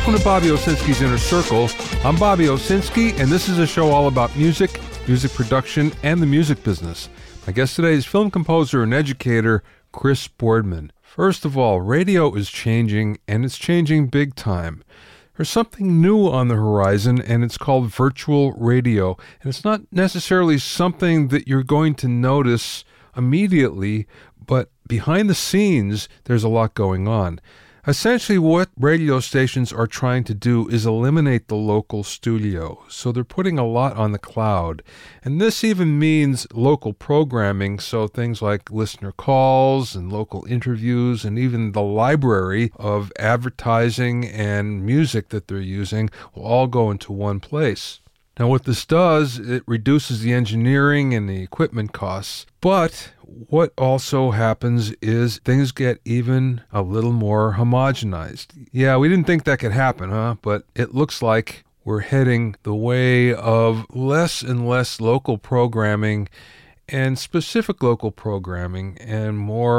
Welcome to Bobby Owsinski's Inner Circle. I'm Bobby Owsinski, and this is a show all about music, music production, and the music business. My guest today is film composer and educator Chris Boardman. First of all, radio is changing, and it's changing big time. There's something new on the horizon, and it's called virtual radio. And it's not necessarily something that you're going to notice immediately, but behind the scenes, there's a lot going on. Essentially, what radio stations are trying to do is eliminate the local studio. So they're putting a lot on the cloud. And this even means local programming, so things like listener calls and local interviews and even the library of advertising and music that they're using will all go into one place. Now, what this does, it reduces the engineering and the equipment costs, but what also happens is things get even a little more homogenized. Yeah, we didn't think that could happen, But it looks like we're heading the way of less and less local programming and specific local programming and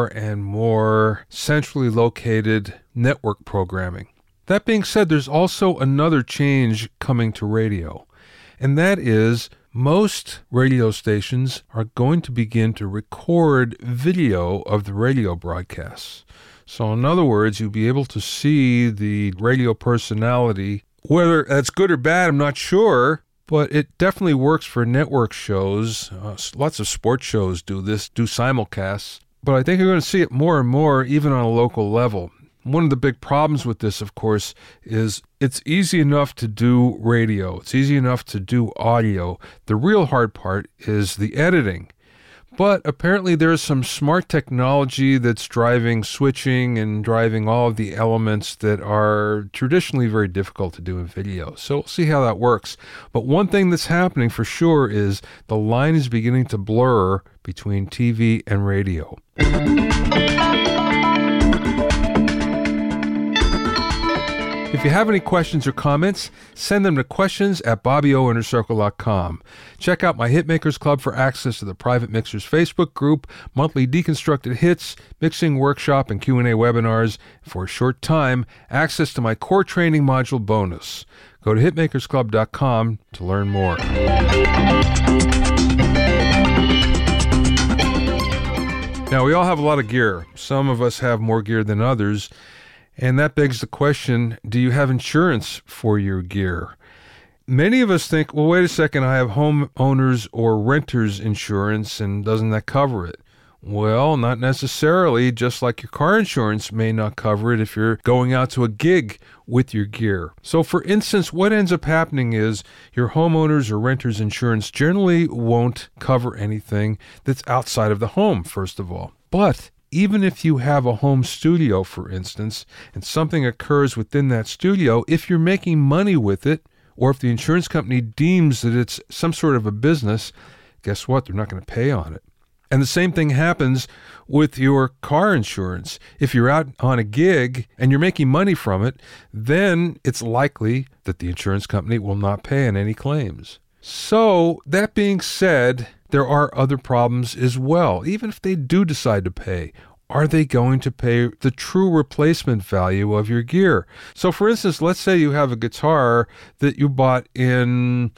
more centrally located network programming. That being said, there's also another change coming to radio. And that is, most radio stations are going to begin to record video of the radio broadcasts. So in other words, you'll be able to see the radio personality. Whether that's good or bad, I'm not sure, but it definitely works for network shows. Lots of sports shows do this, do simulcasts. But I think you're going to see it more and more, even on a local level. One of the big problems with this, of course, is it's easy enough to do radio. It's easy enough to do audio. The real hard part is the editing. But apparently there's some smart technology that's driving switching and driving all of the elements that are traditionally very difficult to do in video. So we'll see how that works. But one thing that's happening for sure is the line is beginning to blur between TV and radio. If you have any questions or comments, send them to questions@BobbyOInnerCircle.com. Check out my Hitmakers Club for access to the Private Mixers Facebook group, monthly deconstructed hits, mixing workshop, and Q&A webinars. For a short time, access to my core training module bonus. Go to hitmakersclub.com to learn more. Now, we all have a lot of gear. Some of us have more gear than others. And that begs the question, do you have insurance for your gear? Many of us think, well, wait a second, I have homeowners or renters insurance, and doesn't that cover it? Well, not necessarily, just like your car insurance may not cover it if you're going out to a gig with your gear. So for instance, what ends up happening is your homeowners or renters insurance generally won't cover anything that's outside of the home, first of all. But even if you have a home studio, for instance, and something occurs within that studio, if you're making money with it, or if the insurance company deems that it's some sort of a business, guess what? They're not going to pay on it. And the same thing happens with your car insurance. If you're out on a gig and you're making money from it, then it's likely that the insurance company will not pay on any claims. So, that being said, there are other problems as well. Even if they do decide to pay, are they going to pay the true replacement value of your gear? So for instance, let's say you have a guitar that you bought in,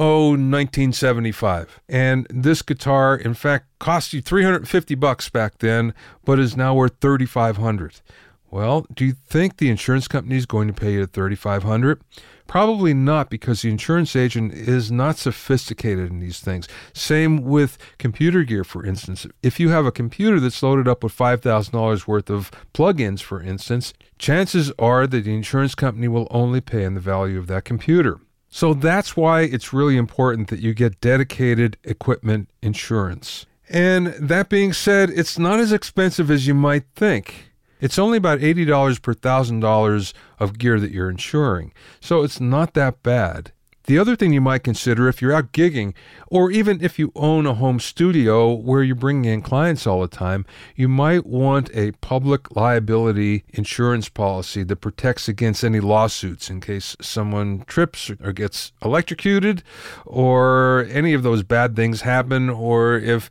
1975. And this guitar, in fact, cost you $350 back then, but is now worth $3,500. Well, do you think the insurance company is going to pay you $3,500? Probably not, because the insurance agent is not sophisticated in these things. Same with computer gear, for instance. If you have a computer that's loaded up with $5,000 worth of plugins, for instance, chances are that the insurance company will only pay on the value of that computer. So that's why it's really important that you get dedicated equipment insurance. And that being said, it's not as expensive as you might think. It's only about $80 per $1,000 of gear that you're insuring, so it's not that bad. The other thing you might consider if you're out gigging, or even if you own a home studio where you're bringing in clients all the time, you might want a public liability insurance policy that protects against any lawsuits in case someone trips or gets electrocuted, or any of those bad things happen, or if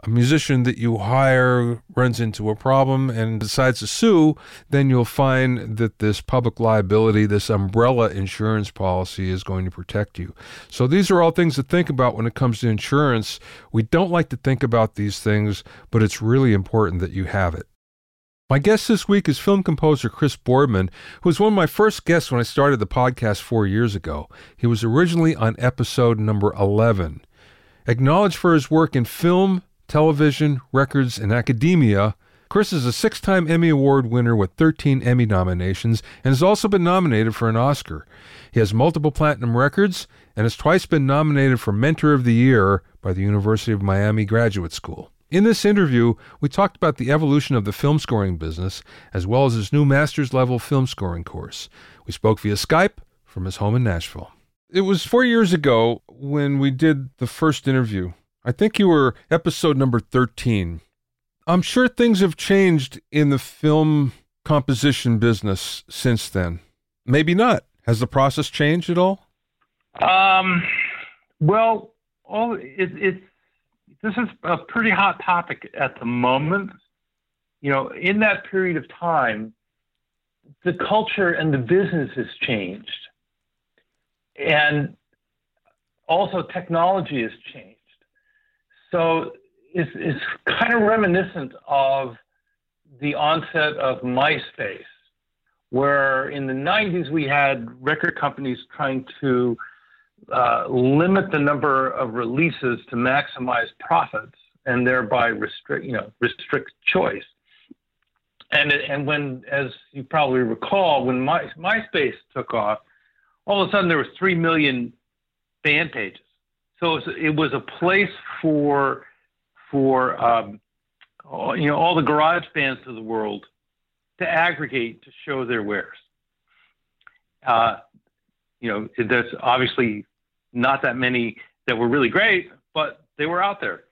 a musician that you hire runs into a problem and decides to sue, then you'll find that this public liability, this umbrella insurance policy is going to protect you. So these are all things to think about when it comes to insurance. We don't like to think about these things, but it's really important that you have it. My guest this week is film composer Chris Boardman, who was one of my first guests when I started the podcast 4 years ago. He was originally on episode number 11. Acknowledged for his work in film, television, records, and academia, Chris is a 6-time Emmy Award winner with 13 Emmy nominations and has also been nominated for an Oscar. He has multiple platinum records and has twice been nominated for Mentor of the Year by the University of Miami Graduate School. In this interview, we talked about the evolution of the film scoring business, as well as his new master's level film scoring course. We spoke via Skype from his home in Nashville. It was 4 years ago when we did the first interview. I think you were episode number 13. I'm sure things have changed in the film composition business since then. Maybe not. Has the process changed at all? This is a pretty hot topic at the moment. You know, in that period of time, the culture and the business has changed. And also technology has changed. So it's kind of reminiscent of the onset of MySpace, where in the 90s we had record companies trying to limit the number of releases to maximize profits and thereby restrict choice. And when, as you probably recall, when MySpace took off, all of a sudden there was 3 million fan pages. So it was a place for all the garage bands of the world to aggregate to show their wares. There's obviously not that many that were really great, but they were out there.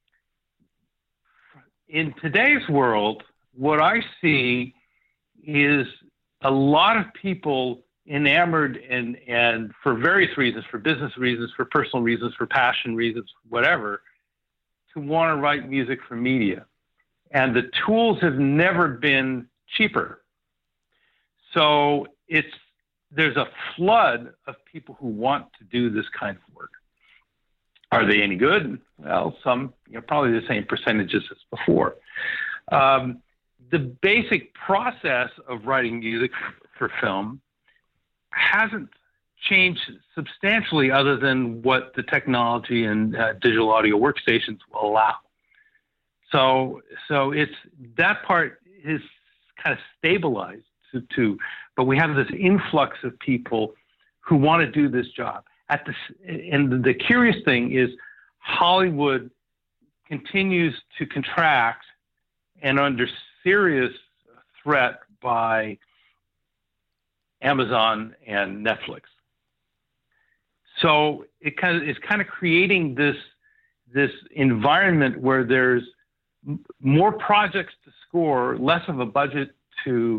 In today's world, what I see is a lot of people enamored and for various reasons, for business reasons, for personal reasons, for passion reasons, whatever, to want to write music for media. And the tools have never been cheaper. So there's a flood of people who want to do this kind of work. Are they any good? Well, some, probably the same percentages as before. The basic process of writing music for film hasn't changed substantially other than what the technology and digital audio workstations will allow. So it's that part is kind of stabilized but we have this influx of people who want to do this job. And the curious thing is Hollywood continues to contract and under serious threat by Amazon and Netflix. So it's kind of creating this environment where there's more projects to score, less of a budget to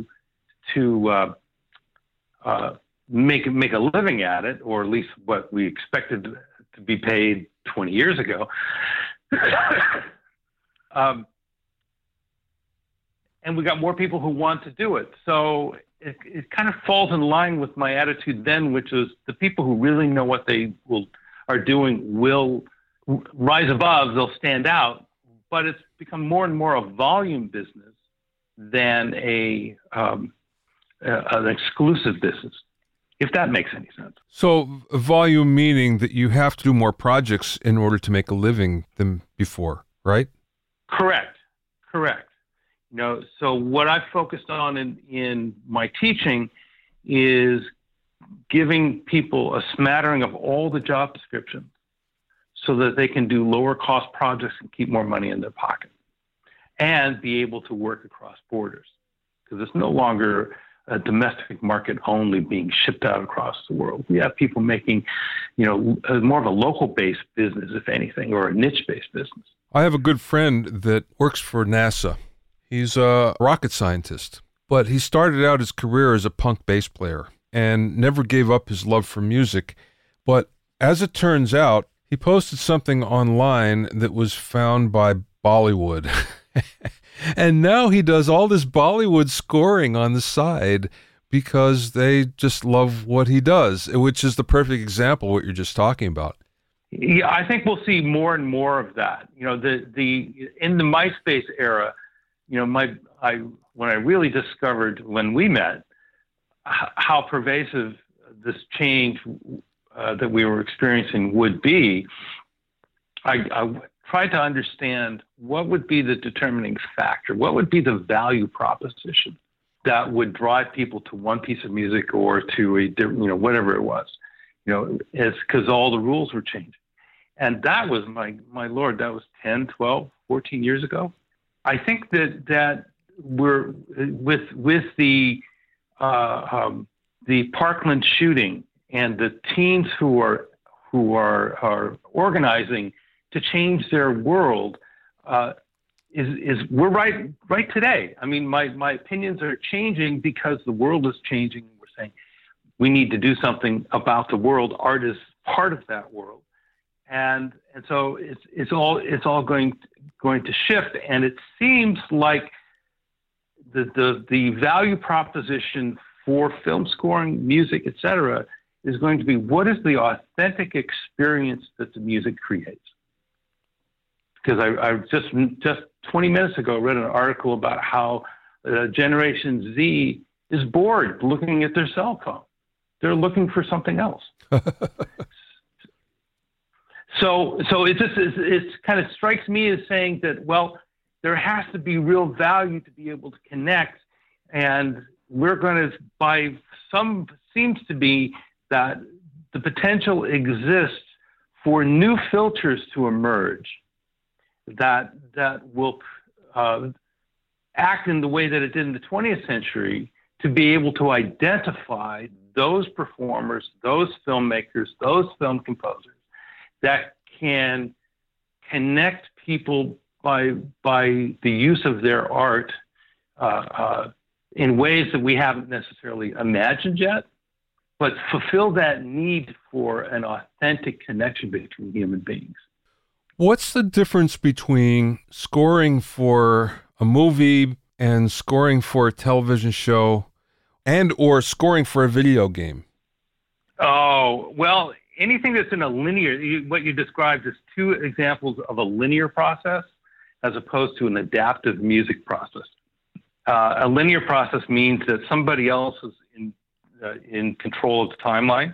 make a living at it, or at least what we expected to be paid 20 years ago. And we got more people who want to do it. So it kind of falls in line with my attitude then, which is the people who really know what they are doing will rise above, they'll stand out. But it's become more and more a volume business than an exclusive business, if that makes any sense. So volume meaning that you have to do more projects in order to make a living than before, right? Correct. So what I've focused on in my teaching is giving people a smattering of all the job descriptions so that they can do lower cost projects and keep more money in their pocket and be able to work across borders, because it's no longer a domestic market only being shipped out across the world. We have people making, more of a local-based business, if anything, or a niche-based business. I have a good friend that works for NASA. He's a rocket scientist, but he started out his career as a punk bass player and never gave up his love for music. But as it turns out, he posted something online that was found by Bollywood. And now he does all this Bollywood scoring on the side because they just love what he does, which is the perfect example of what you're just talking about. Yeah, I think we'll see more and more of that. You know, in the MySpace era, you know, when I really discovered when we met how pervasive this change that we were experiencing would be, I tried to understand what would be the determining factor, what would be the value proposition that would drive people to one piece of music or to a different, you know, whatever it was. You know, it's because all the rules were changing. And that was, my Lord, that was 10, 12, 14 years ago. I think that we're with the Parkland shooting and the teams who are organizing to change their world is we're right today. I mean, my opinions are changing because the world is changing. We're saying we need to do something about the world. Art is part of that world, and so it's all going to shift. And it seems like the value proposition for film scoring, music, etc., is going to be what is the authentic experience that the music creates. Because I just 20 minutes ago read an article about how Generation Z is bored looking at their cell phone. They're looking for something else. So it kind of strikes me as saying that, well, there has to be real value to be able to connect, and we're going to seems to be that the potential exists for new filters to emerge that will act in the way that it did in the 20th century to be able to identify those performers, those filmmakers, those film composers that can connect people by the use of their art in ways that we haven't necessarily imagined yet, but fulfill that need for an authentic connection between human beings. What's the difference between scoring for a movie and scoring for a television show and or scoring for a video game? Oh, well, anything that's in a linear, what you described is two examples of a linear process as opposed to an adaptive music process. A linear process means that somebody else is in control of the timeline.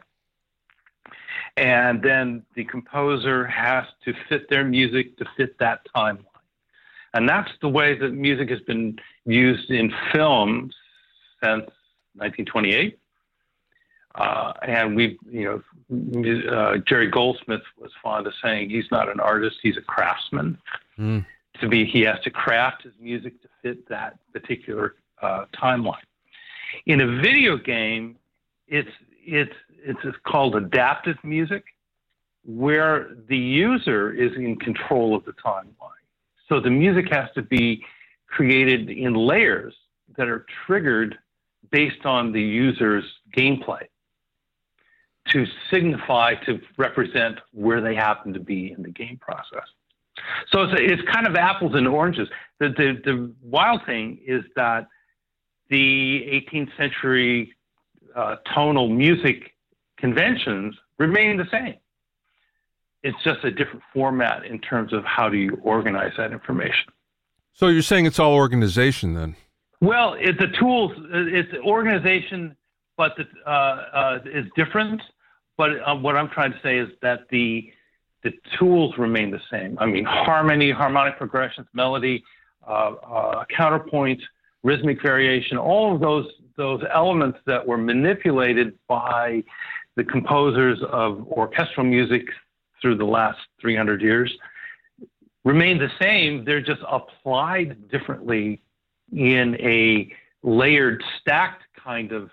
And then the composer has to fit their music to fit that timeline. And that's the way that music has been used in film since 1928. And Jerry Goldsmith was fond of saying he's not an artist, he's a craftsman. He has to craft his music to fit that particular timeline. In a video game, it's called adaptive music, where the user is in control of the timeline. So the music has to be created in layers that are triggered based on the user's gameplay to signify, to represent where they happen to be in the game process. So it's kind of apples and oranges. The wild thing is that the 18th century tonal music conventions remain the same. It's just a different format in terms of how do you organize that information. So you're saying it's all organization then? Well, the tools, it's organization, but it's different. But what I'm trying to say is that the tools remain the same. I mean, harmony, harmonic progressions, melody, counterpoint, rhythmic variation, all of those elements that were manipulated by the composers of orchestral music through the last 300 years remain the same. They're just applied differently in a layered, stacked kind of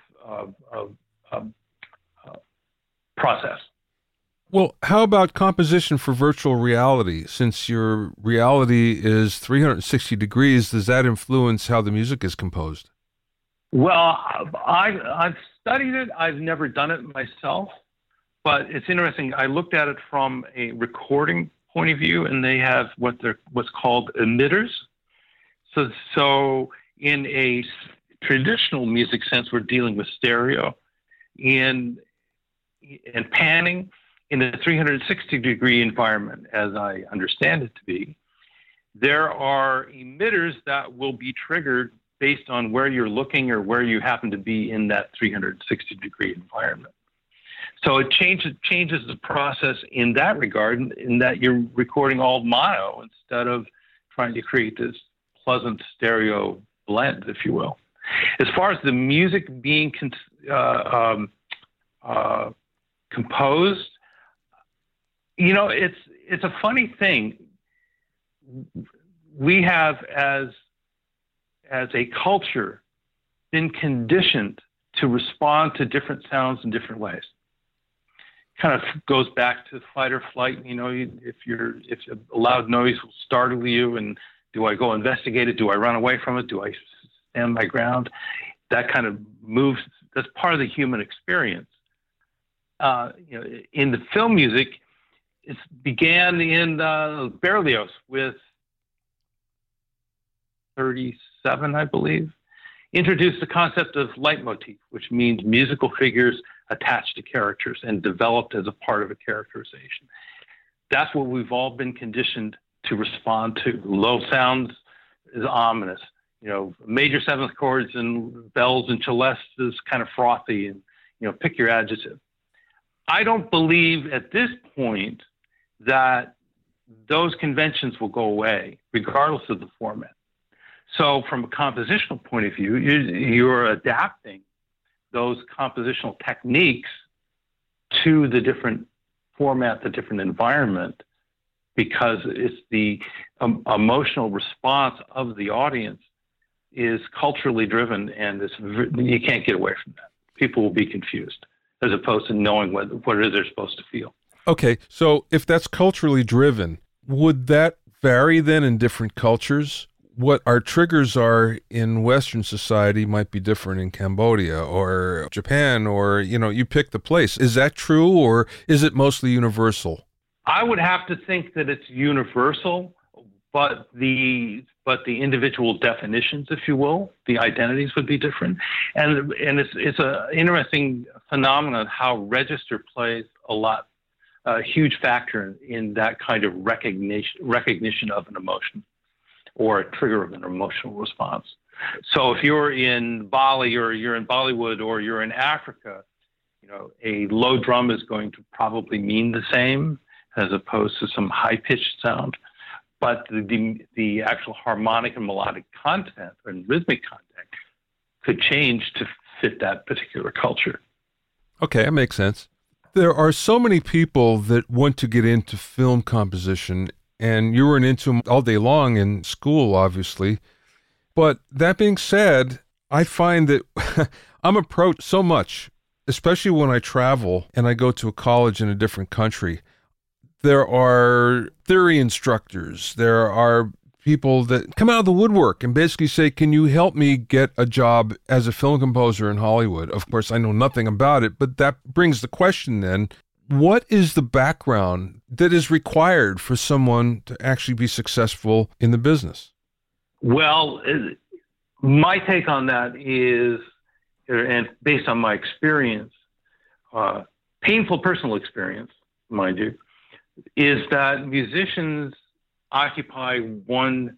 process. Well, how about composition for virtual reality? Since your reality is 360 degrees, does that influence how the music is composed? Well, I've studied it. I've never done it myself, but it's interesting. I looked at it from a recording point of view, and they have what's called emitters. So in a traditional music sense, we're dealing with stereo. And panning in a 360-degree environment, as I understand it to be, there are emitters that will be triggered based on where you're looking or where you happen to be in that 360-degree environment. So it changes the process in that regard, in that you're recording all mono instead of trying to create this pleasant stereo blend, if you will. As far as the music being composed, it's a funny thing. We have, as a culture, been conditioned to respond to different sounds in different ways. Kind of goes back to fight or flight. If a loud noise will startle you, and do I go investigate it? Do I run away from it? Do I stand my ground? That kind of moves. That's part of the human experience. In the film music, it began in Berlioz with 37, I believe, introduced the concept of leitmotif, which means musical figures attached to characters and developed as a part of a characterization. That's what we've all been conditioned to respond to. Low sounds is ominous. Major seventh chords and bells and celestes is kind of frothy, and, pick your adjective. I don't believe at this point that those conventions will go away, regardless of the format. So from a compositional point of view, you're adapting those compositional techniques to the different format, the different environment, because it's the emotional response of the audience is culturally driven, and you can't get away from that. People will be confused as opposed to knowing what it is they're supposed to feel. Okay, so if that's culturally driven, would that vary then in different cultures? What our triggers are in Western society might be different in Cambodia or Japan, or, you pick the place. Is that true, or is it mostly universal? I would have to think that it's universal, but the individual definitions, if you will, the identities would be different. And it's an interesting phenomenon how register plays a huge factor in that kind of recognition of an emotion, or a trigger of an emotional response. So if you're in Bali, or you're in Bollywood, or you're in Africa, a low drum is going to probably mean the same as opposed to some high-pitched sound. But the actual harmonic and melodic content and rhythmic content could change to fit that particular culture. Okay, that makes sense. There are so many people that want to get into film composition, and you weren't into them all day long in school, obviously. But that being said, I find that I'm approached so much, especially when I travel and I go to a college in a different country. There are theory instructors. There are people that come out of the woodwork and basically say, can you help me get a job as a film composer in Hollywood? Of course, I know nothing about it, but that brings the question then, what is the background that is required for someone to actually be successful in the business? Well, my take on that is, and based on my experience, painful personal experience, mind you, is that musicians occupy one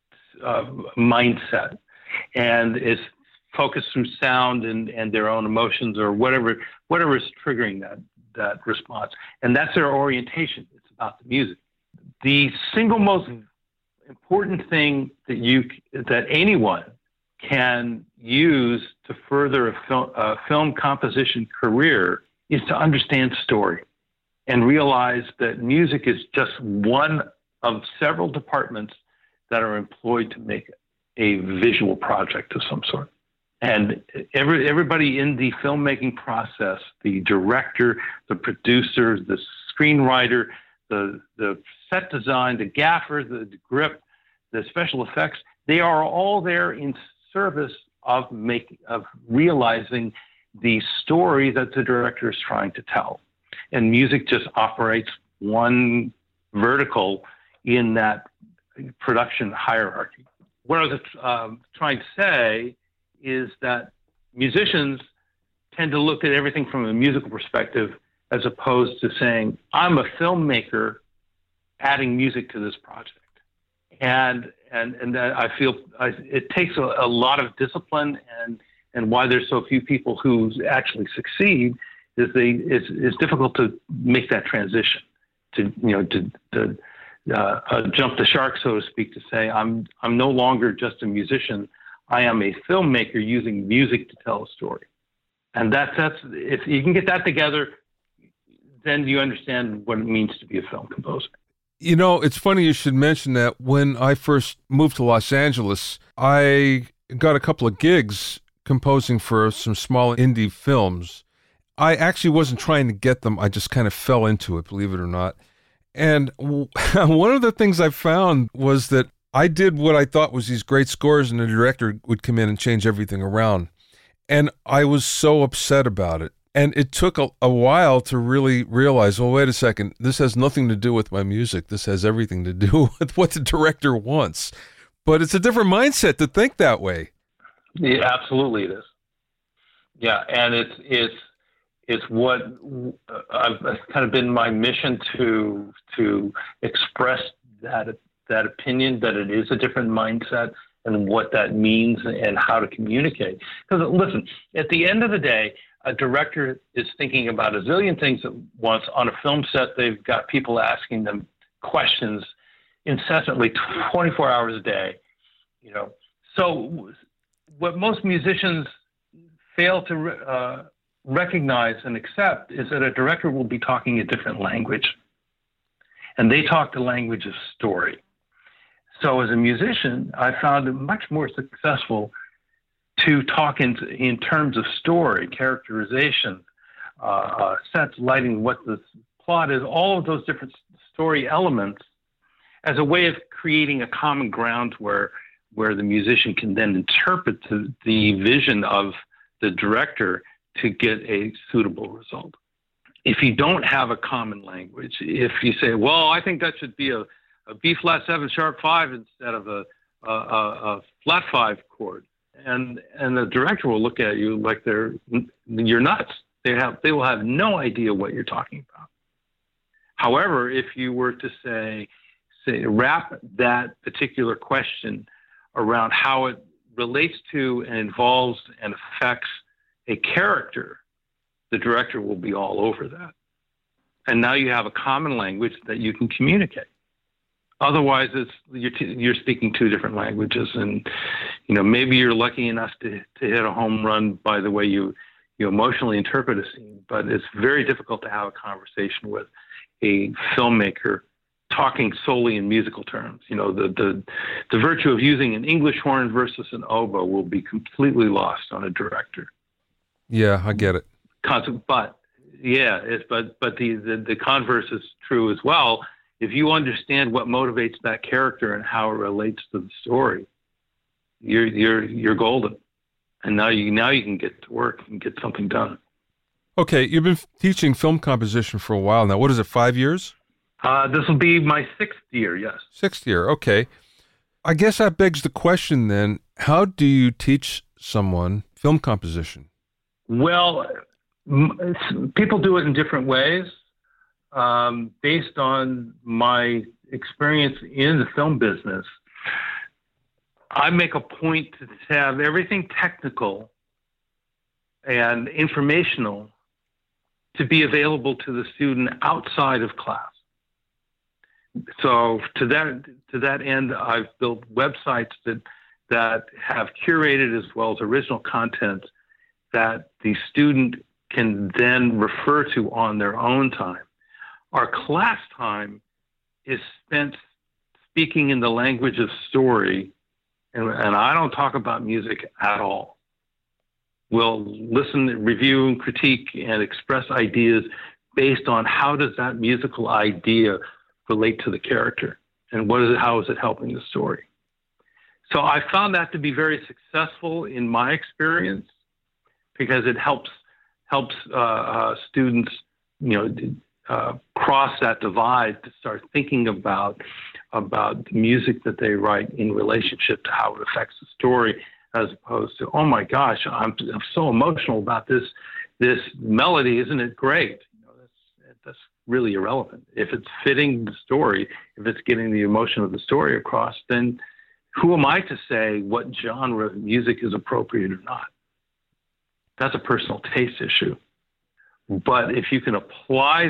mindset, and it's focused through sound and their own emotions, or whatever is triggering that response. And that's their orientation. It's about the music. The single most important thing that anyone can use to further a film composition career is to understand story and realize that music is just one of several departments that are employed to make a visual project of some sort. And everybody in the filmmaking process, the director, the producer, the screenwriter, the set design, the gaffer, the grip, the special effects, they are all there in service of realizing the story that the director is trying to tell. And music just operates one vertical in that production hierarchy. What I was trying to say is that musicians tend to look at everything from a musical perspective as opposed to saying, I'm a filmmaker adding music to this project. And that I feel it takes a lot of discipline, and why there's so few people who actually succeed is it's difficult to make that transition to jump the shark, so to speak, to say I'm no longer just a musician. I am a filmmaker using music to tell a story. And that's if you can get that together, then you understand what it means to be a film composer. You know, it's funny you should mention that. When I first moved to Los Angeles, I got a couple of gigs composing for some small indie films. I actually wasn't trying to get them. I just kind of fell into it, believe it or not. And one of the things I found was that I did what I thought was these great scores, and the director would come in and change everything around. And I was so upset about it. And it took a while to really realize, well, wait a second, this has nothing to do with my music. This has everything to do with what the director wants. But it's a different mindset to think that way. Yeah, absolutely it is. Yeah, and it's what I've kind of been my mission to express that opinion, that it is a different mindset and what that means and how to communicate. Because listen, at the end of the day, a director is thinking about a zillion things at once. On a film set, they've got people asking them questions incessantly, 24 hours a day. So what most musicians fail to recognize and accept is that a director will be talking a different language, and they talk the language of story. So as a musician, I found it much more successful to talk in terms of story, characterization, sets, lighting, what the plot is, all of those different story elements, as a way of creating a common ground where the musician can then interpret the vision of the director to get a suitable result. If you don't have a common language, if you say, well, I think that should be a B flat 7 sharp 5 instead of a flat 5 chord, and the director will look at you like you're nuts. They will have no idea what you're talking about. However, if you were to say wrap that particular question around how it relates to and involves and affects a character, the director will be all over that. And now you have a common language that you can communicate. Otherwise, you're speaking two different languages, and maybe you're lucky enough to hit a home run by the way you emotionally interpret a scene. But it's very difficult to have a conversation with a filmmaker talking solely in musical terms. The virtue of using an English horn versus an oboe will be completely lost on a director. Yeah, I get it. But the converse is true as well. If you understand what motivates that character and how it relates to the story, you're golden. And now you can get to work and get something done. Okay, you've been teaching film composition for a while now. What is it, 5 years? This will be my 6th year, yes. 6th year, okay. I guess that begs the question then, how do you teach someone film composition? Well, people do it in different ways. Based on my experience in the film business, I make a point to have everything technical and informational to be available to the student outside of class. So to that end, I've built websites that have curated as well as original content that the student can then refer to on their own time. Our class time is spent speaking in the language of story, and I don't talk about music at all. We'll listen, review, and critique, and express ideas based on how does that musical idea relate to the character, and how is it helping the story. So I found that to be very successful in my experience, because it helps students, cross that divide, to start thinking about the music that they write in relationship to how it affects the story, as opposed to, oh my gosh, I'm so emotional about this melody, isn't it great? That's really irrelevant. If it's fitting the story, if it's getting the emotion of the story across, then who am I to say what genre of music is appropriate or not? That's a personal taste issue. But if you can apply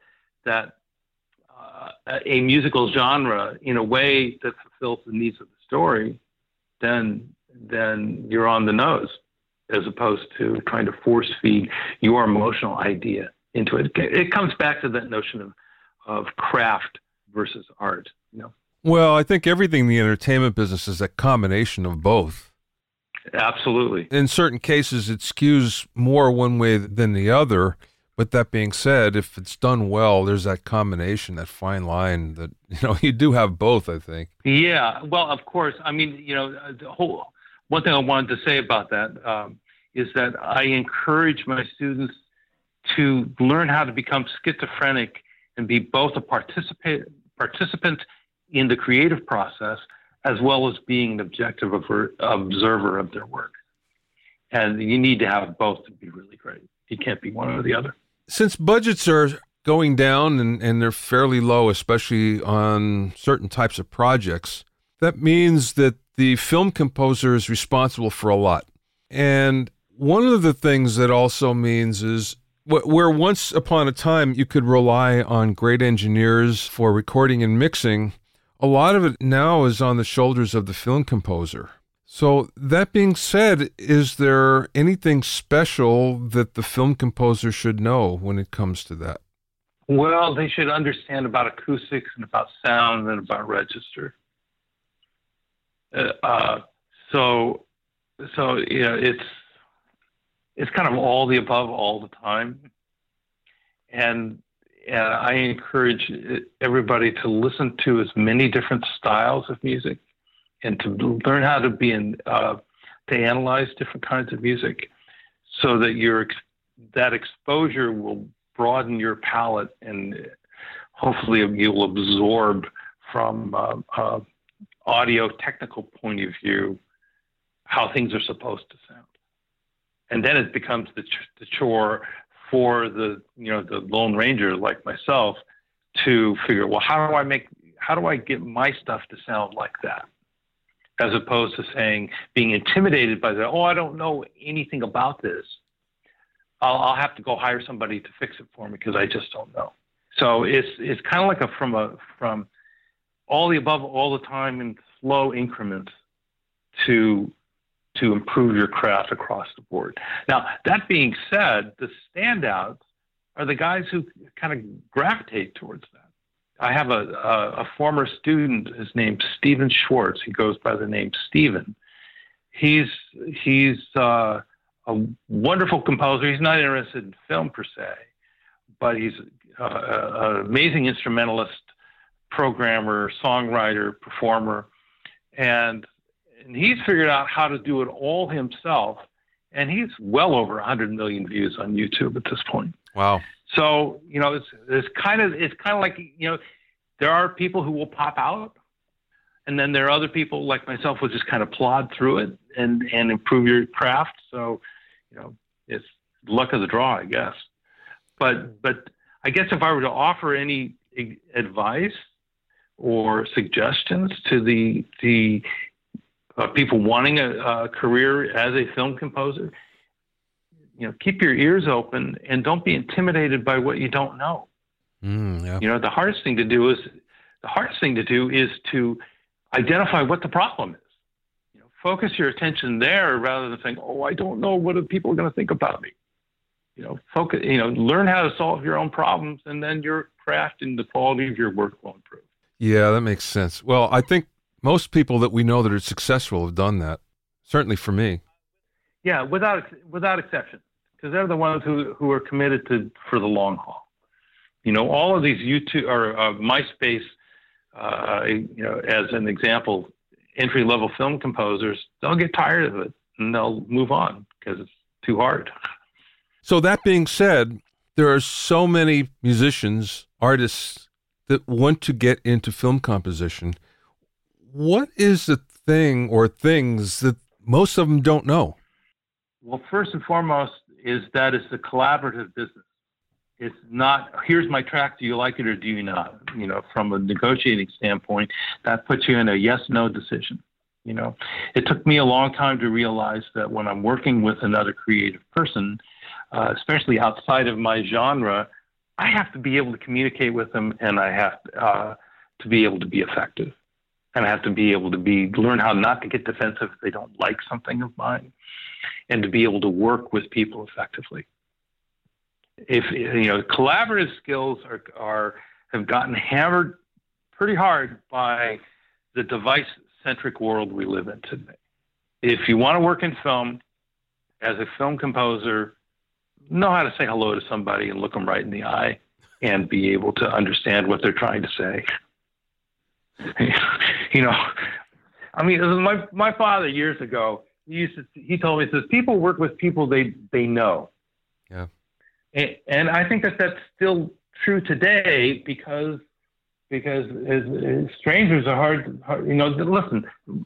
a musical genre in a way that fulfills the needs of the story, then you're on the nose, as opposed to trying to force feed your emotional idea into it. It comes back to that notion of craft versus art. Well, I think everything in the entertainment business is a combination of both. Absolutely. In certain cases, it skews more one way than the other. But that being said, if it's done well, there's that combination, that fine line that, you do have both, I think. Yeah. Well, of course. I mean, one thing I wanted to say about that is that I encourage my students to learn how to become schizophrenic and be both a participant in the creative process, as well as being an objective observer of their work. And you need to have both to be really great. You can't be one or the other. Since budgets are going down and they're fairly low, especially on certain types of projects, that means that the film composer is responsible for a lot. And one of the things that also means is where once upon a time you could rely on great engineers for recording and mixing, a lot of it now is on the shoulders of the film composer. So that being said, is there anything special that the film composer should know when it comes to that? Well, they should understand about acoustics and about sound and about register. So it's kind of all the above all the time. And I encourage everybody to listen to as many different styles of music and to learn how to to analyze different kinds of music, so that that exposure will broaden your palette, and hopefully you'll absorb from audio technical point of view how things are supposed to sound. And then it becomes the chore for the Lone Ranger like myself to figure, well, how do I get my stuff to sound like that? As opposed to being intimidated by that, I don't know anything about this. I'll have to go hire somebody to fix it for me because I just don't know. So it's kind of like from all the above all the time in slow increments to improve your craft across the board. Now, that being said, the standouts are the guys who kind of gravitate towards that. I have a former student. His name's Steven Schwartz. He goes by the name Steven. He's a wonderful composer. He's not interested in film per se, but he's an amazing instrumentalist, programmer, songwriter, performer, and he's figured out how to do it all himself. And he's well over 100 million views on YouTube at this point. Wow. So, it's kind of like, there are people who will pop out, and then there are other people like myself who just kind of plod through it and improve your craft. So, it's luck of the draw, I guess. But I guess if I were to offer any advice or suggestions to the people wanting a career as a film composer, keep your ears open and don't be intimidated by what you don't know. Yeah. The hardest thing to do is to identify what the problem is. Focus your attention there rather than saying, I don't know what people are going to think about me. Focus. Learn how to solve your own problems, and then your craft and the quality of your work will improve. Yeah, that makes sense. Well, I think most people that we know that are successful have done that. Certainly for me. Yeah, without exception, because they're the ones who are committed for the long haul. All of these YouTube or MySpace, as an example, entry-level film composers, they'll get tired of it and they'll move on because it's too hard. So that being said, There are so many musicians, artists that want to get into film composition. What is the thing or things that most of them don't know? Well, first and foremost is that it's a collaborative business. It's not, here's my track, do you like it or do you not? You know, from a negotiating standpoint, that puts you in a yes-no decision. You know, it took me a long time to realize that when I'm working with another creative person, especially outside of my genre, I have to be able to communicate with them, and I have to be able to be effective. And I have to be able to learn how not to get defensive if they don't like something of mine, and to be able to work with people effectively. If you know, collaborative skills have gotten hammered pretty hard by the device-centric world we live in today. If you want to work in film, as a film composer, know how to say hello to somebody and look them right in the eye and be able to understand what they're trying to say. You know, I mean, my father years ago, he told me, he says, people work with people they know. Yeah. And I think that that's still true today because strangers are hard, you know, listen,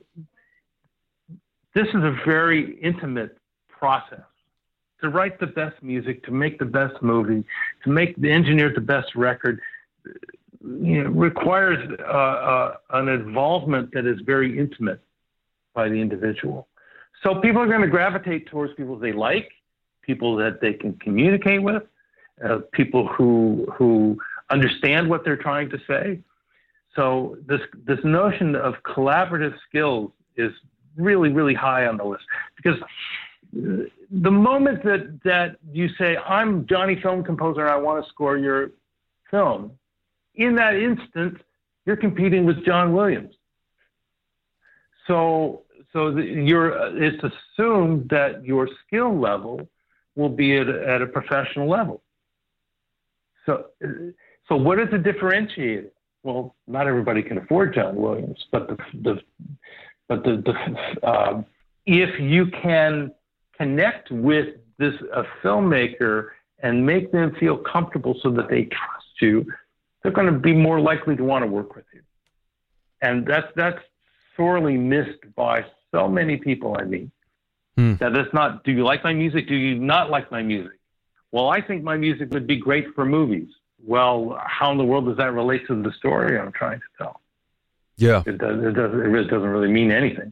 this is a very intimate process. To write the best music, to make the best movie, to engineer the best record, you know, requires an involvement that is very intimate by the individual. So people are going to gravitate towards people they like, people that they can communicate with, people who understand what they're trying to say. So this notion of collaborative skills is really, really high on the list, because the moment that you say, I'm Johnny Film Composer and I want to score your film, in that instant, you're competing with John Williams. So it's assumed that your skill level will be at a professional level. So what is the differentiator? Well, not everybody can afford John Williams, but if you can connect with a filmmaker and make them feel comfortable so that they trust you, they're going to be more likely to want to work with you. And that's sorely missed by so many people I meet. That it's not, do you like my music? Do you not like my music? Well, I think my music would be great for movies. Well, how in the world does that relate to the story I'm trying to tell? Yeah. It really doesn't really mean anything.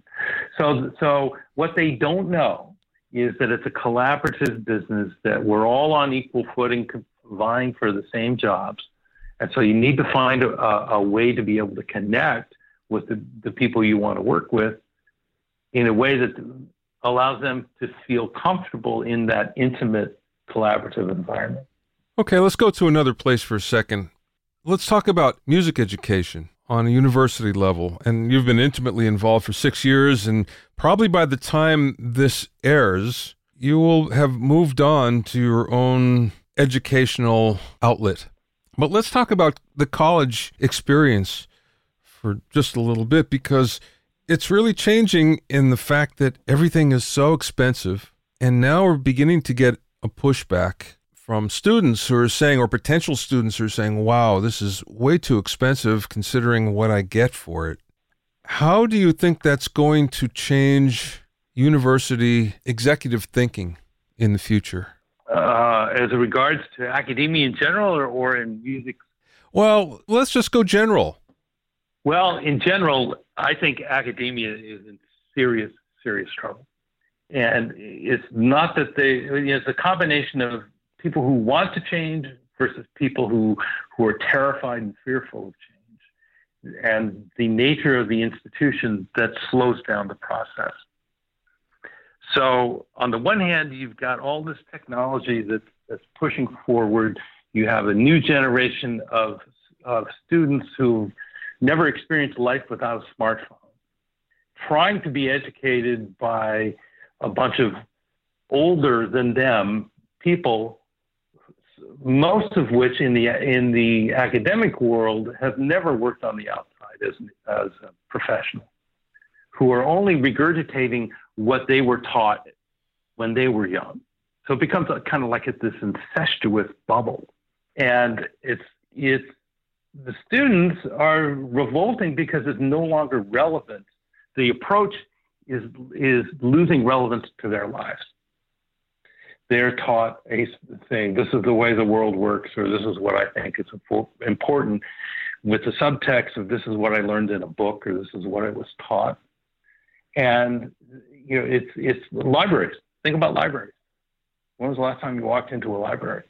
So what they don't know is that it's a collaborative business, that we're all on equal footing, vying for the same jobs. And so you need to find a way to be able to connect with the people you want to work with in a way that allows them to feel comfortable in that intimate, collaborative environment. Okay, let's go to another place for a second. Let's talk about music education on a university level. And you've been intimately involved for 6 years, and probably by the time this airs, you will have moved on to your own educational outlet. But let's talk about the college experience for just a little bit, because it's really changing in the fact that everything is so expensive. And now we're beginning to get a pushback from students who are saying, or potential students who are saying, wow, this is way too expensive considering what I get for it. How do you think that's going to change university executive thinking in the future? As it regards to academia in general, or in music? Well, let's just go general. Well, in general, I think academia is in serious, serious trouble. And it's not that it's a combination of people who want to change versus people who are terrified and fearful of change, and the nature of the institution that slows down the process. So on the one hand, you've got all this technology that's pushing forward. You have a new generation of students who've never experienced life without a smartphone, trying to be educated by a bunch of older than them people, most of which in the academic world have never worked on the outside as a professional, who are only regurgitating what they were taught when they were young. So it becomes kind of like this incestuous bubble. And it's the students are revolting because it's no longer relevant. The approach is losing relevance to their lives. They're taught a thing, this is the way the world works, or this is what I think is important, with the subtext of this is what I learned in a book, or this is what I was taught. And, it's libraries. Think about libraries. When was the last time you walked into a library?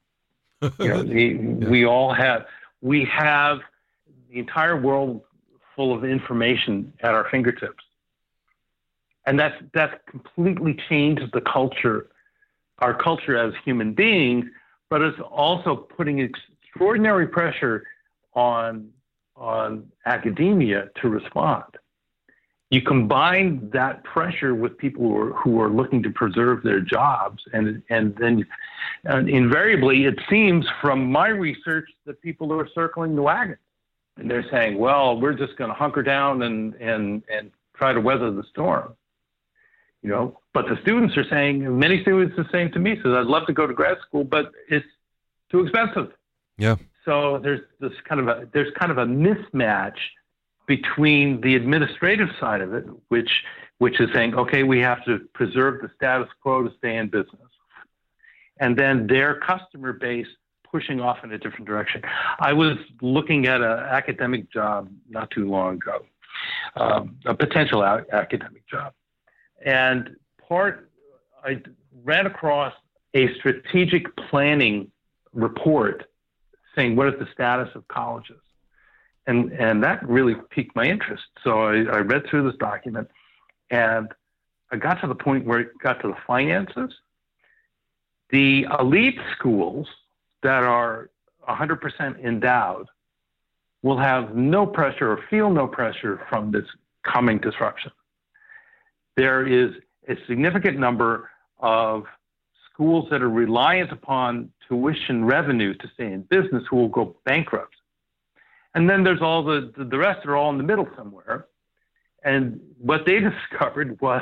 We have the entire world full of information at our fingertips. And that's completely changed the culture, our culture as human beings, but it's also putting extraordinary pressure on academia to respond. You combine that pressure with people who are looking to preserve their jobs, and then invariably it seems from my research that people are circling the wagon, and they're saying, well, we're just going to hunker down and try to weather the storm. But the students are saying, many students are saying to me, says, I'd love to go to grad school, but it's too expensive. Yeah. So there's kind of a mismatch between the administrative side of it, which is saying, okay, we have to preserve the status quo to stay in business, and then their customer base pushing off in a different direction. I was looking at an academic job not too long ago, a potential academic job, and I ran across a strategic planning report saying, what is the status of colleges? And that really piqued my interest. So I read through this document, and I got to the point where it got to the finances. The elite schools that are 100% endowed will have no pressure or feel no pressure from this coming disruption. There is a significant number of schools that are reliant upon tuition revenue to stay in business who will go bankrupt. And then there's all the rest are all in the middle somewhere. And what they discovered was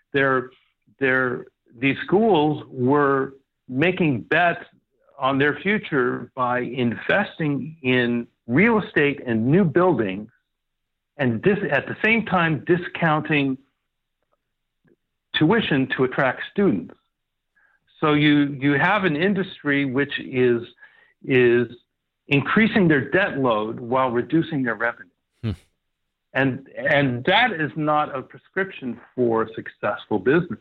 these schools were making bets on their future by investing in real estate and new buildings, and at the same time discounting tuition to attract students. So you have an industry which is increasing their debt load while reducing their revenue. And that is not a prescription for successful business.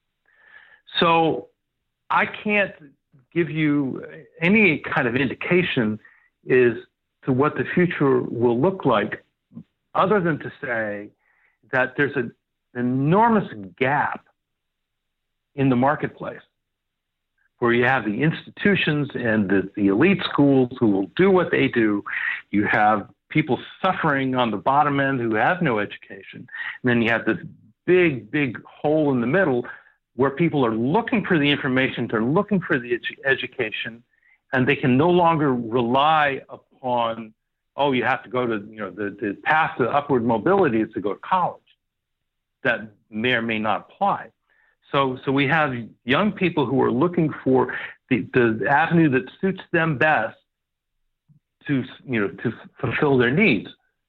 So I can't give you any kind of indication as to what the future will look like, other than to say that there's an enormous gap in the marketplace, where you have the institutions and the elite schools who will do what they do. You have people suffering on the bottom end who have no education. And then you have this big, big hole in the middle where people are looking for the information, they're looking for the education, and they can no longer rely upon, you have to go to, the path to upward mobility is to go to college. That may or may not apply. So we have young people who are looking for the avenue that suits them best to fulfill their needs.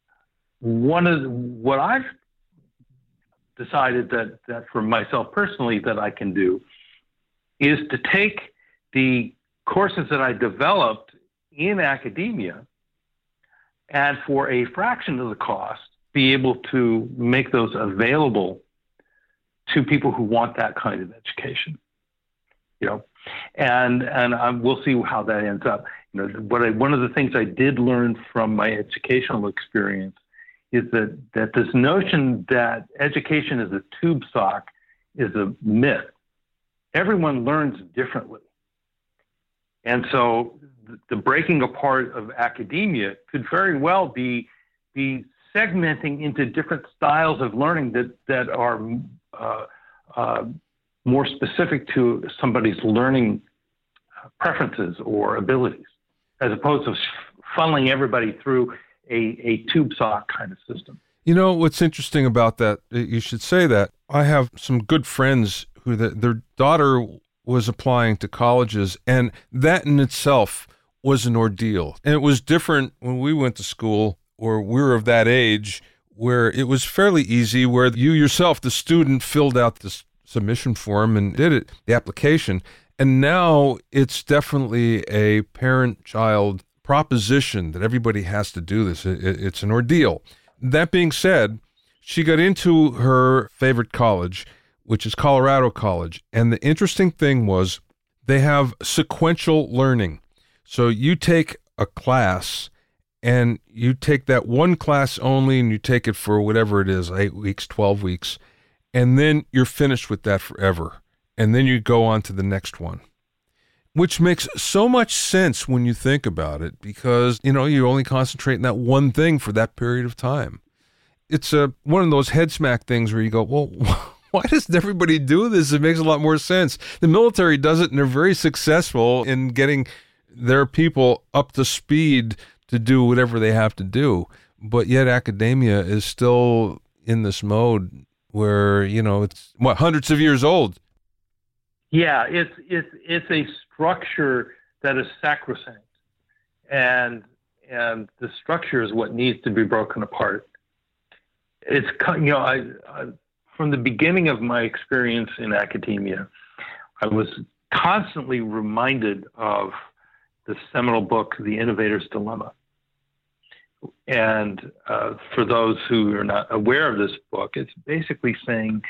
What I've decided that for myself personally that I can do is to take the courses that I developed in academia and for a fraction of the cost be able to make those available to people who want that kind of education, and we'll see how that ends up. One of the things I did learn from my educational experience is that this notion that education is a tube sock is a myth. Everyone learns differently, and so the breaking apart of academia could very well be segmenting into different styles of learning that are more specific to somebody's learning preferences or abilities, as opposed to funneling everybody through a tube sock kind of system. What's interesting about that, you should say that. I have some good friends who their daughter was applying to colleges, and that in itself was an ordeal. And it was different when we went to school, or we were of that age, where it was fairly easy, where you yourself, the student, filled out this submission form and did it, the application. And now it's definitely a parent-child proposition that everybody has to do this. It's an ordeal. That being said, she got into her favorite college, which is Colorado College. And the interesting thing was they have sequential learning. So you take a class and you take that one class only and you take it for whatever it is, 8 weeks, 12 weeks, and then you're finished with that forever. And then you go on to the next one, which makes so much sense when you think about it because, you only concentrate on that one thing for that period of time. It's one of those head smack things where you go, well, why doesn't everybody do this? It makes a lot more sense. The military does it, and they're very successful in getting their people up to speed to do whatever they have to do. But yet academia is still in this mode where, it's, hundreds of years old. Yeah, it's a structure that is sacrosanct. And the structure is what needs to be broken apart. It's, from the beginning of my experience in academia, I was constantly reminded of the seminal book, The Innovator's Dilemma. And for those who are not aware of this book, it's basically saying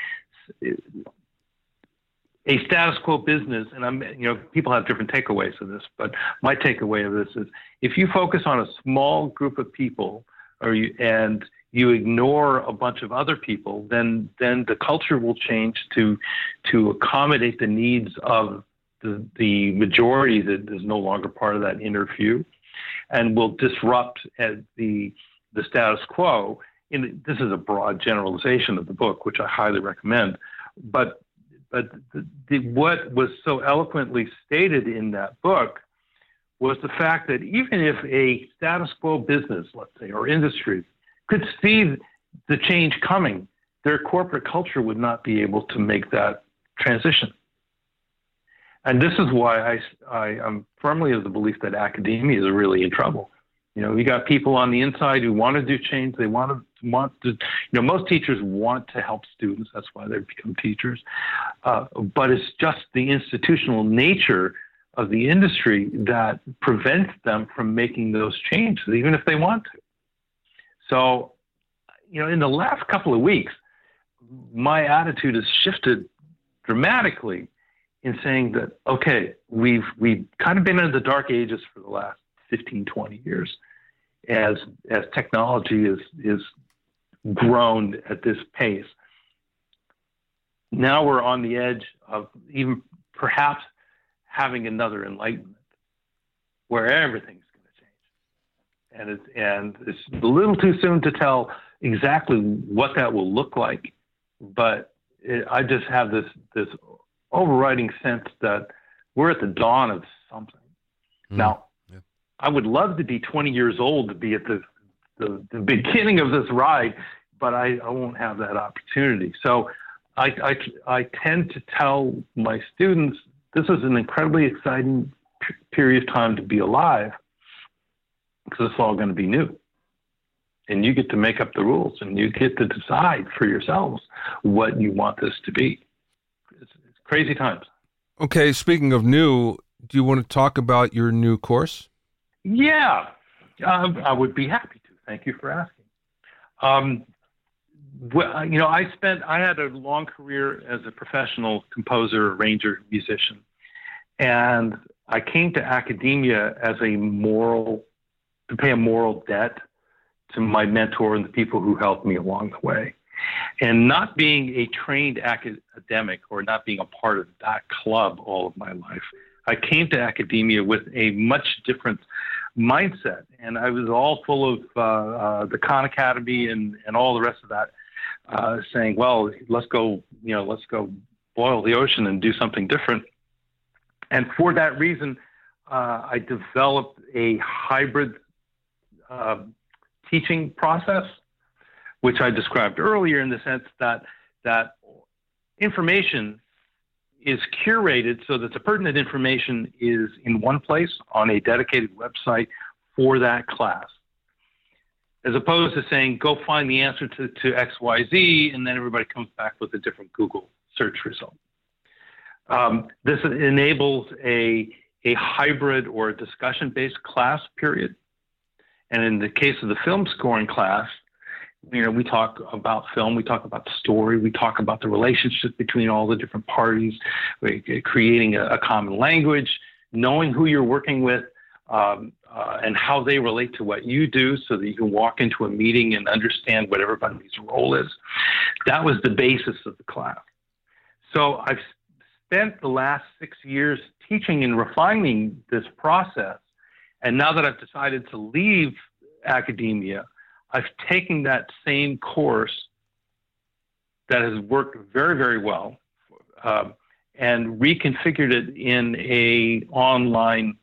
a status quo business, and people have different takeaways of this, but my takeaway of this is if you focus on a small group of people and you ignore a bunch of other people, then the culture will change to accommodate the needs of the majority that is no longer part of that inner few, and will disrupt the status quo. This is a broad generalization of the book, which I highly recommend. But what was so eloquently stated in that book was the fact that even if a status quo business, let's say, or industry, could see the change coming, their corporate culture would not be able to make that transition. And this is why I'm firmly of the belief that academia is really in trouble. You got people on the inside who want to do change. They want to, most teachers want to help students. That's why they become teachers. But it's just the institutional nature of the industry that prevents them from making those changes, even if they want to. So, in the last couple of weeks, my attitude has shifted dramatically in saying that, okay, we've kind of been in the dark ages for the last 15, 20 years as technology is grown at this pace. Now we're on the edge of even perhaps having another enlightenment where everything's going to change. And it's a little too soon to tell exactly what that will look like, but I just have this overriding sense that we're at the dawn of something. Now, I would love to be 20 years old to be at the beginning of this ride, but I won't have that opportunity. So I tend to tell my students, this is an incredibly exciting period of time to be alive because it's all going to be new. And you get to make up the rules and you get to decide for yourselves what you want this to be. It's crazy times. Okay, speaking of new, do you want to talk about your new course? Yeah, I would be happy to. Thank you for asking. I had a long career as a professional composer, arranger, musician, and I came to academia as to pay a moral debt to my mentor and the people who helped me along the way. And not being a trained academic or not being a part of that club all of my life, I came to academia with a much different mindset. And I was all full of the Khan Academy and all the rest of that, saying, well, let's go boil the ocean and do something different. And for that reason, I developed a hybrid teaching process, which I described earlier in the sense that information is curated so that the pertinent information is in one place on a dedicated website for that class, as opposed to saying, go find the answer to X, Y, Z, and then everybody comes back with a different Google search result. This enables a hybrid or a discussion-based class period. And in the case of the film scoring class, we talk about film, we talk about the story, we talk about the relationship between all the different parties, creating a common language, knowing who you're working with, and how they relate to what you do so that you can walk into a meeting and understand what everybody's role is. That was the basis of the class. So I've spent the last 6 years teaching and refining this process. And now that I've decided to leave academia, I've taken that same course that has worked very, very well and reconfigured it in a online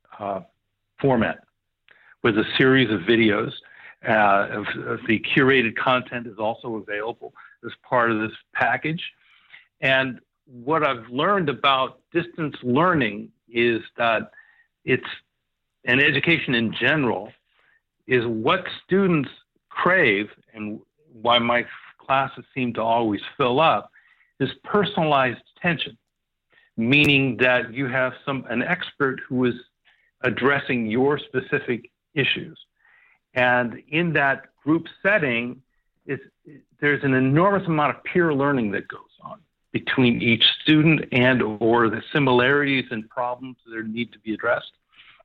format with a series of videos. Of the curated content is also available as part of this package. And what I've learned about distance learning is that and education in general is what students crave, and why my classes seem to always fill up, is personalized attention, meaning that you have an expert who is addressing your specific issues. And in that group setting, there's an enormous amount of peer learning that goes on between each student and or the similarities and problems that need to be addressed.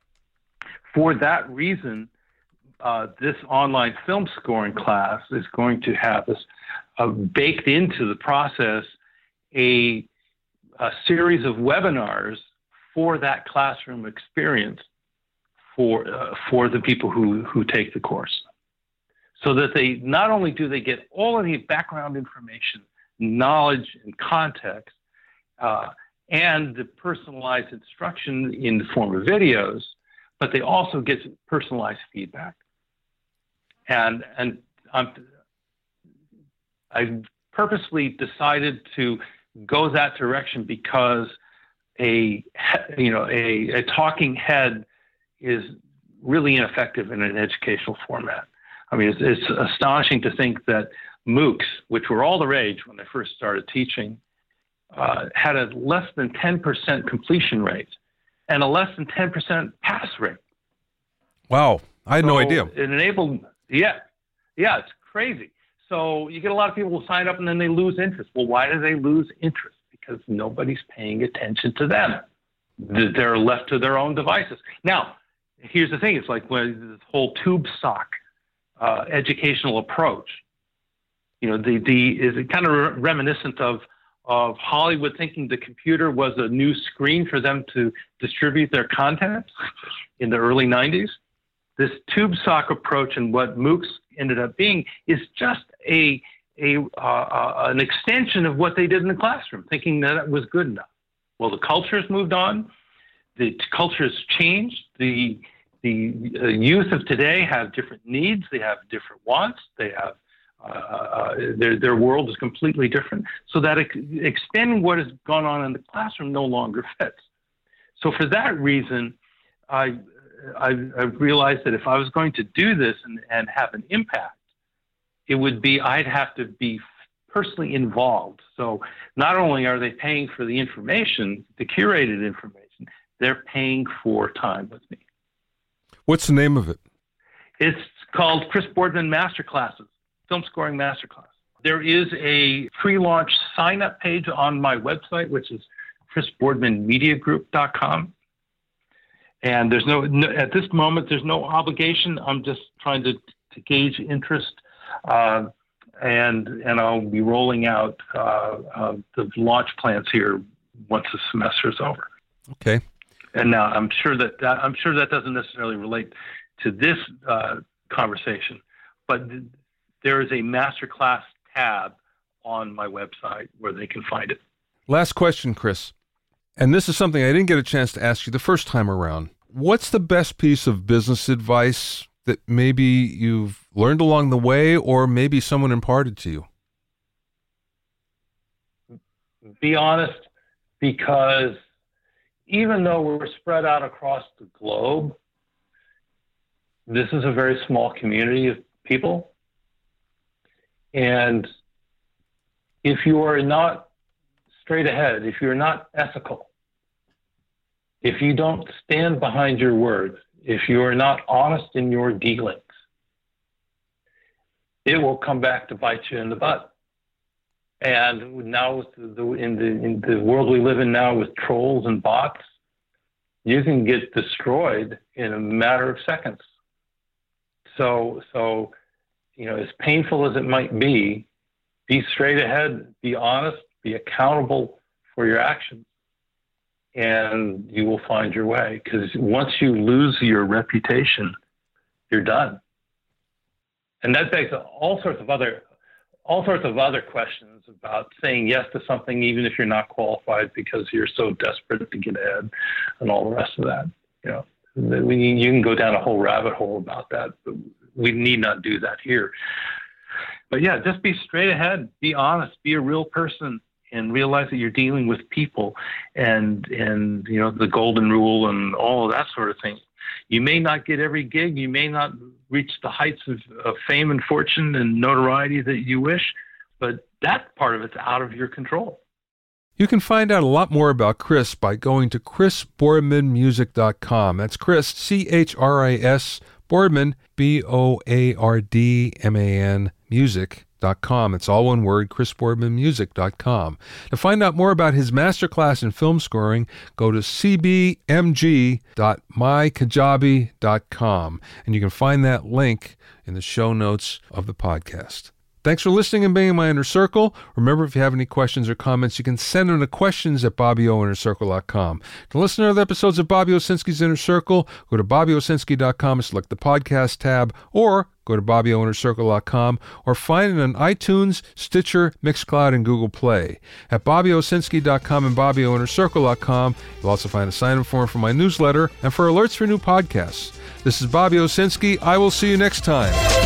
For that reason, this online film scoring class is going to have this baked into the process a series of webinars for that classroom experience for the people who take the course, so that they not only do they get all of the background information, knowledge, and context, and the personalized instruction in the form of videos, but they also get personalized feedback. And I purposely decided to go that direction because a talking head is really ineffective in an educational format. I mean, it's astonishing to think that MOOCs, which were all the rage when I first started teaching, had a less than 10% completion rate and a less than 10% pass rate. Wow, I had no idea. It enabled, it's crazy. So you get a lot of people who sign up and then they lose interest. Well, why do they lose interest? Because nobody's paying attention to them. They're left to their own devices. Now, here's the thing. It's like when this whole tube sock educational approach, is it kind of reminiscent of Hollywood thinking the computer was a new screen for them to distribute their content in the early 90s. This tube sock approach and what MOOCs ended up being is just an extension of what they did in the classroom, thinking that it was good enough. Well, the culture has moved on. The culture has changed. The youth of today have different needs. They have different wants. They have their world is completely different. So that extending what has gone on in the classroom no longer fits. So for that reason, I realized that if I was going to do this and have an impact, it would be I'd have to be personally involved. So not only are they paying for the information, the curated information, they're paying for time with me. What's the name of it? It's called Chris Boardman Masterclasses, Film Scoring Masterclass. There is a pre-launch sign-up page on my website, which is chrisboardmanmediagroup.com. And there's at this moment, there's no obligation. I'm just trying to gauge interest. And I'll be rolling out the launch plans here once the semester is over. Okay. And now I'm sure that doesn't necessarily relate to this conversation, but there is a masterclass tab on my website where they can find it. Last question, Chris. And this is something I didn't get a chance to ask you the first time around. What's the best piece of business advice that maybe you've learned along the way or maybe someone imparted to you? Be honest, because even though we're spread out across the globe, this is a very small community of people. And if you are not straight ahead, if you're not ethical, if you don't stand behind your words, if you are not honest in your dealings, it will come back to bite you in the butt. And now, in the world we live in now, with trolls and bots, you can get destroyed in a matter of seconds. So as painful as it might be straight ahead, be honest, be accountable for your actions, and you will find your way. Because once you lose your reputation, you're done. And that begs all sorts of other questions about saying yes to something, even if you're not qualified because you're so desperate to get ahead, and all the rest of that. You can go down a whole rabbit hole about that, but we need not do that here. But yeah, just be straight ahead, be honest, be a real person, and realize that you're dealing with people, and the golden rule and all of that sort of thing. You may not get every gig, you may not reach the heights of fame and fortune and notoriety that you wish, but that part of it's out of your control. You can find out a lot more about Chris by going to chrisboardmanmusic.com. That's Chris, C-H-R-I-S, Boardman, B-O-A-R-D-M-A-N, music.com. It's all one word, chrisboardmanmusic.com. To find out more about his masterclass in film scoring, go to cbmg.mykajabi.com, and you can find that link in the show notes of the podcast. Thanks for listening and being in my inner circle. Remember, if you have any questions or comments, you can send them to questions@BobbyOInnerCircle.com. To listen to other episodes of Bobby Owsinski's Inner Circle, go to BobbyOwsinski.com and select the podcast tab, or go to BobbyOInnerCircle.com, or find it on iTunes, Stitcher, Mixcloud, and Google Play. At BobbyOwsinski.com and BobbyOInnerCircle.com, you'll also find a sign-up form for my newsletter and for alerts for new podcasts. This is Bobby Owsinski. I will see you next time.